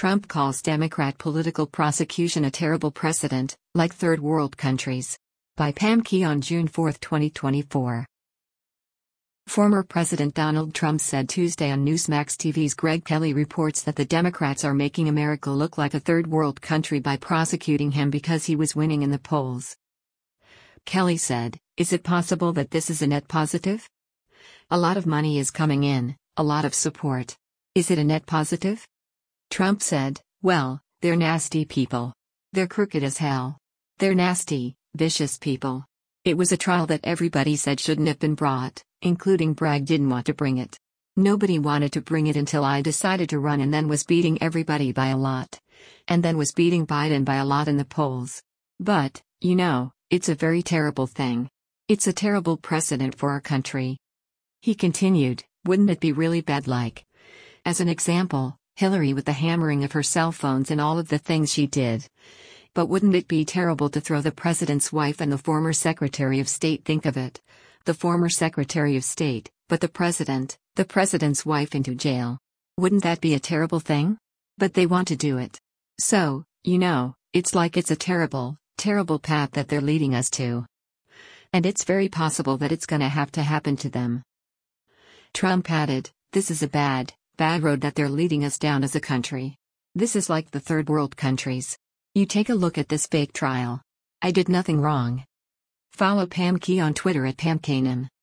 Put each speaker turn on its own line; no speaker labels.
Trump calls Democrat political prosecution a terrible precedent, like third world countries. By Pam Key on June 4, 2024. Former President Donald Trump said Tuesday on Newsmax TV's Greg Kelly reports that the Democrats are making America look like a third world country by prosecuting him because he was winning in the polls. Kelly said, "Is it possible that this is a net positive? A lot of money is coming in, a lot of support. Is it a net positive?" Trump said, "Well, they're nasty people. They're crooked as hell. They're nasty, vicious people. It was a trial that everybody said shouldn't have been brought, including Bragg didn't want to bring it. Nobody wanted to bring it until I decided to run and then was beating everybody by a lot. And then was beating Biden by a lot in the polls. But, it's a very terrible thing. It's a terrible precedent for our country." He continued, "Wouldn't it be really bad as an example, Hillary with the hammering of her cell phones and all of the things she did? But wouldn't it be terrible to throw the president's wife and the former Secretary of State, think of it, the former Secretary of State, but the president's wife into jail? Wouldn't that be a terrible thing? But they want to do it. So, it's a terrible, terrible path that they're leading us to. And it's very possible that it's gonna have to happen to them." Trump added, "This is a bad, bad road that they're leading us down as a country. This is like the third world countries. You take a look at this fake trial. I did nothing wrong." Follow Pam Key on Twitter at PamKanem.